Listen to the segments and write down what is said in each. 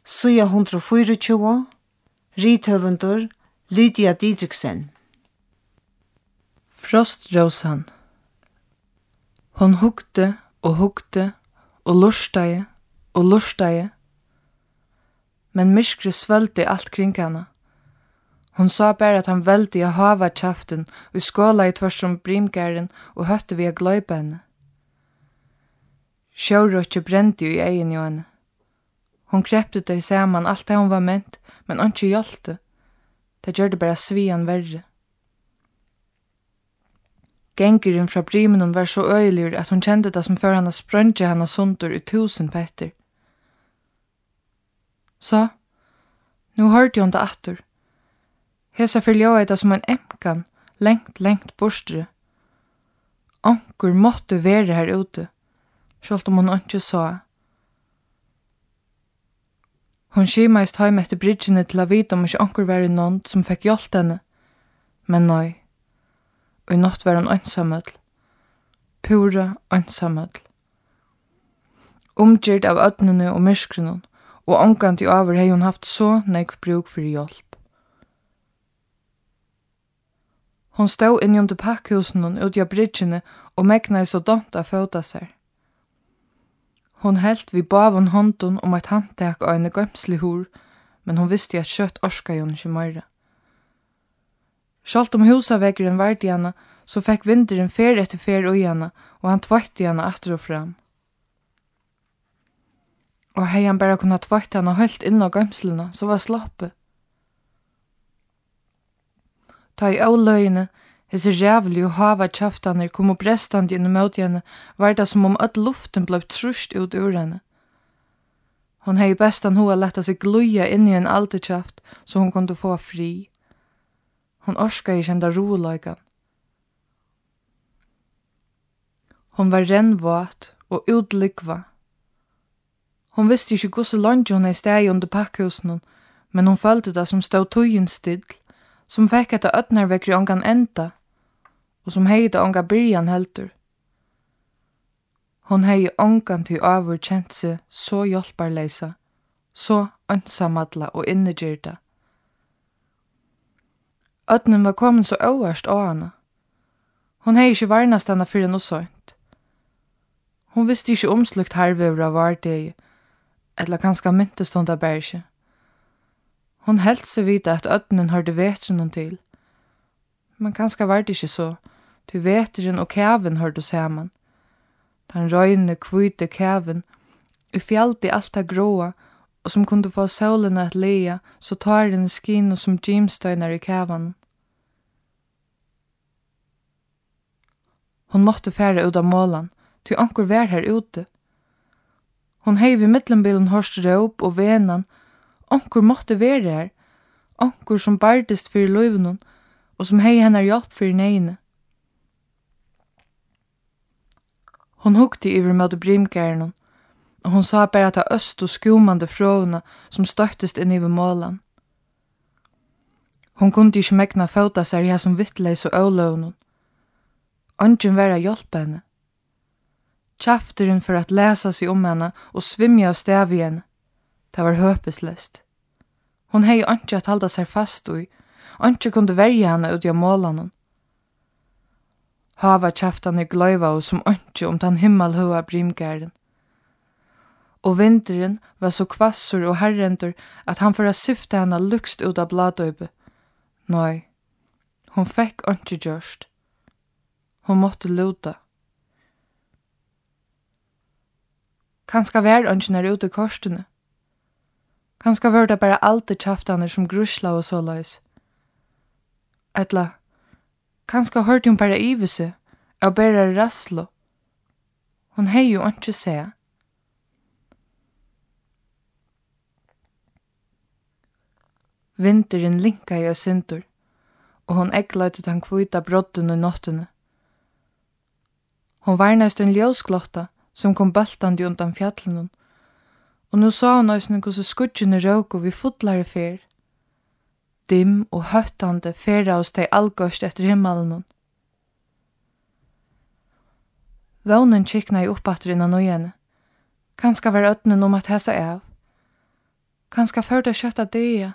Sida 124, Rithöfundur, Lydia Didriksen. Frostrósan. Hon hugde og lustaði, men myrkri svøldi alt kring hana. Hon sa bara at han veldi a hava kjaften og skåla i tvørsom brimgæren og høtte vi a gløypa henne. Sjórøkje brendi i egin jo henne. Hon krepte deg saman alt det hon var ment, men han ikke hjalte. Det gjør det bara svian verre. Gengerin fra brimen var så øyelig at hon kjente det som før han sprønge henne sundur i 1000 petter. Så, nu hørte hon det atter. Hesa fylja det som en emkan, lengt borstre. Anker måtte være her ute, selv om hon ikke sa. Hon skimaist heim etter bridgene til å vite om ikke anker var noen som fikk hjelp henne. Men nei, og i natt var hon ensamødl. Pura ensamødl. Omgjert av ødnene og myrskrene, og angant i over hei hon haft så nekv bruk for hjelp. Hon stod inn under pakkhusen ut i bridgene og megna så domt av føda seg. Hon helt vi bavon hånden om et handtak av en gømslig hor, men hon visste at kjøtt orska hon ikke meira. Sjalt om husaveggeren vart i henne, så fikk vinderen fer etter fer ui henne, og han tvøytte henne atter og fram. Og hei han bare kunne tvøytte henne helt inn av gømslene, så var slappe. Ta i avløyene, hese rævlig og hava kjaftaner kom og brestande inn mot henne, var det som om at luften ble trusht ut ur henne. Hon hei bestan hoa letta seg gluja inn i en alte kjaft, så hon kunde få fri. Hon orska i kjenda roeløygan. Hon var rennvåt og utlikva. Hon visste ikke hvor så langt hon hei steg under pakkhusen, men hon følte det som stod tøyen still, som fikk etter ødnervekkri ongan enda, og som hei det onga byrjan heldur. Hon hei ongan til avur kjent seg så hjelparleisa, så ønsamadla og innegyrda. Ødnen var kommet så øverst av henne. Hon hei ikke varnast henne fyrir noe sånt. Hon visste ikke omslukt hervevra av vardegi, eller kanskje myntest hun det berge. Hon helt seg vite at ødnen hørte vetren til. Men kanskje var det ikke så, til vetren og kæven hørte saman. Den røyne, kvite kæven, i fjallt i alt det gråa, og som kunde få solen at leia, så tar den skin og som gymstøyner i kævan. Hon måtte fære ut av målan, til anker vær her ute. Hon heiv i mittenbilen hørst råp og venan, anker måtte være her, anker som bardest for løyvnen, og som hei henne hjelp for neine. Hon hukte iver mot brimgæren, og hon sa bare at det øst og skumande fråna som støttest inn iver målan. Hon kunde ikke megna føta seg i som vittleis og øløvnen. Ongen var a hjelpe henne. Kjafteren for at lesa seg om henne og svimja av stav i henne. Det var høpeslest. Hon hei ikke at halda seg fast ui, ikke kunde verja henne ut av målanen. Hava kjaftan gløyva og som ikke om den himmelhøa brimgæren. Og vinteren var så kvassur og herrendur at han for å syfte henne lukst ut av bladøybe. Nei, hon fekk ikke gjørst. Hon måtte luta. Kanskje var ønsken her ute korsene. Kanskje var det bare alte kjaftane som grusla og så løys. Etla, kanskje hørte hun bare ive seg, og bare rasslo. Hon hei jo ikke se. Vinteren linka i sintur, og hon eggløyte den kvita brodden i nottene. Hon var næst en ljósklotta som kom bøltandi undan fjallenen, og nu sa hon òsne hvordan skudgjene råk og vi fotlare fer. Dim og høttande fera hos dei allgårst etter himmelen. Vånen kikna i oppatter innan nøyene. Kanskje var ødnen om at hesa av. Kanska för det kötta det.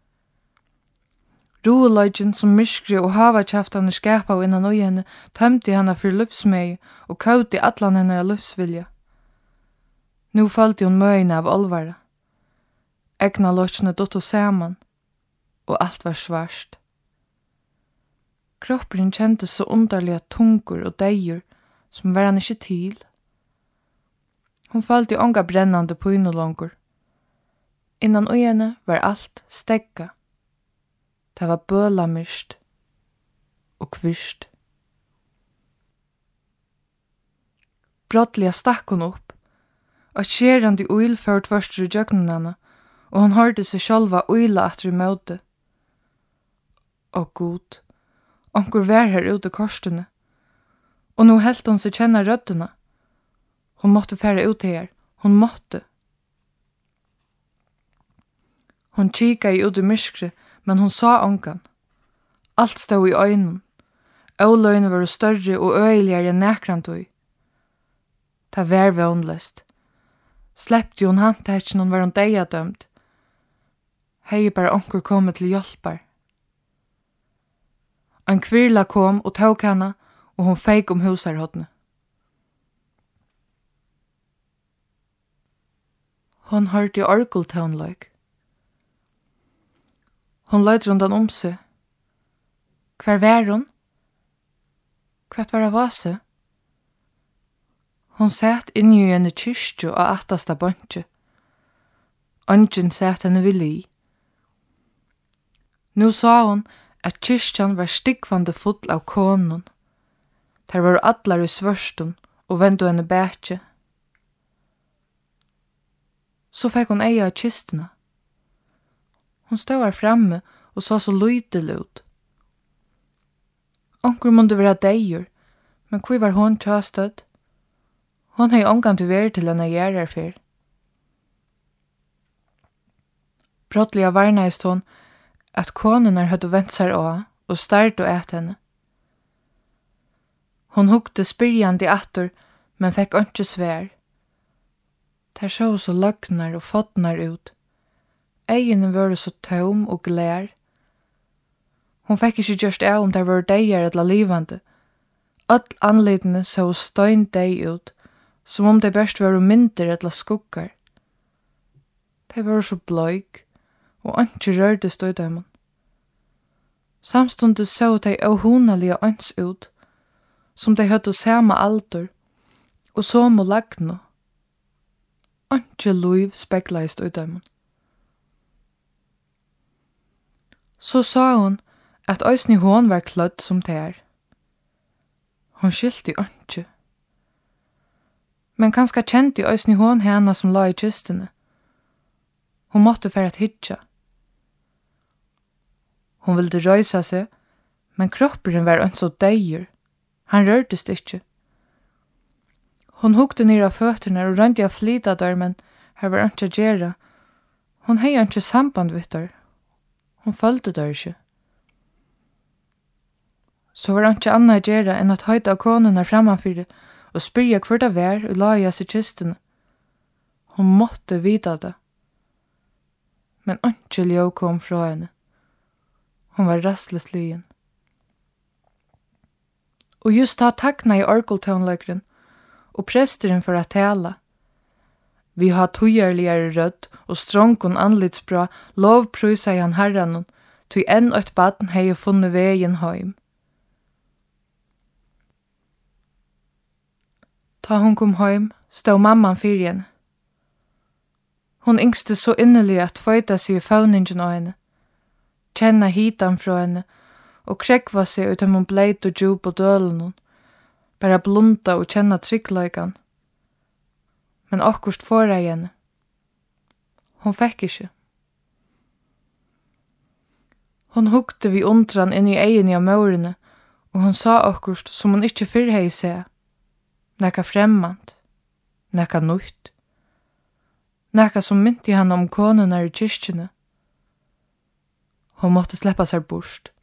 Roeløgjen som myskri og havakjaftan skapa og innan øyene tømte henne for lufsmeg og kauti allan henne lufsvilja. Nu følte hun møyne av olvara. Egna løgjene dotto saman, og alt var svarst. Kroppen kjentes så underliga tungur og deir som var han ikke til. Hun følte ånga brennande pøyne longur. Innan øyene var alt stegga. Det var bølamyrst og kvirst. Brottliga stakk hun opp, og skjerande uil ført først i djøgnene, og hun hørte seg sjálva uila etter i møte. Å god, onkur vær her ute korsene, og nå helt hun seg kjenne røddene. Hun måtte fære ut her, hun måtte. Hun kika i ut i myskre, men hun sa ongan. Alt stod i øynene. Øløyene var større og øyeligere enn nekrandøy. Det var vånløst. Slepte hun handtekjen og var hun deia dømt. Hei bare onkur kommet til hjelpar. En kvirla kom og tok henne, og hun feik om husarhodne. Hun hørte i orgeltøgnløyk. Hon løyd rundan om seg. Hver var hun? Hvert var av vase? Hon satt inni i en kyrkju og attasta bøntje. Ongen satt henne vid li. Nu sa hon at kyrkjan var stikvande full av konon. Der var allar i svørstun og vendu henne bætje. Så fikk hon eia av kistene. Hon stod her framme og så lydel ut. Onkur måtte være deir, men hvor var hon tjastødd? Hon hei ongan til vær til henne gjerrar fyr. Brottliga varnaist hon at konunar høyde vent seg av og start og et henne. Hon hukte spyrjandi attor, men fikk ikke svær. Der så løgnar og fotnar ut. Egene var så tøm og glær. Hon fikk ikke gjørst av om der var deier eller livande. All anledene så støyn dei ut, som om de best var mindre eller skuggar. De var så bløyk, og ikke rørte støydøymon. Samstundet så de ohunaliga øns ut, som de høyde samme alder, og så må lagno. Ikke liv spekla i støydøymon. Så sa hon at øysni hon var klødd som tær. Hon skilte ikke. Men kanskje kjente øysni hon henne som la i kistene. Hon måtte for at hitja. Hon ville røysa seg, men kroppen var en så deir. Han rørtes ikke. Hon hukte ned av føtterne og rønte av flyta der, men her var ikke gjerra. Hon hei ikke samband vidt der. Hon følte det ikke. Så var det ikke annet gjerra enn at høyde av konen frammanfyrir og spyrja hvor det var og la i seg kistene. Hon måtte vite det. Men ikke ljå kom fra henne. Hon var rastløs lyen. Og just da takna i orgeltøgnløkren, og presteren for å tala. Vi har tøyerligere rødd, og strongon anlitsbra lovprysa i han herranon, tøy enn og et baden hei funnet vegen heim. Ta hon kom heim, stod mamman fyrir henne. Hon yngste så innelig at føyta seg i fauningen av henne, kjenna hitan fra henne, og krekva seg ut hon bleit og djup og dølen, bara blunda og kjenna tryggløygan. Men akkurst fåra i henne. Hon fekk ikkje. Hon hukte vi undran inn i egen av mørene, og hon sa akkurst som hon ikkje fyrr hei se. Nekka fremmant, nekka nutt. Nekka som mynti han om konunar i kyrkjene. Hon måtte sleppa seg bort.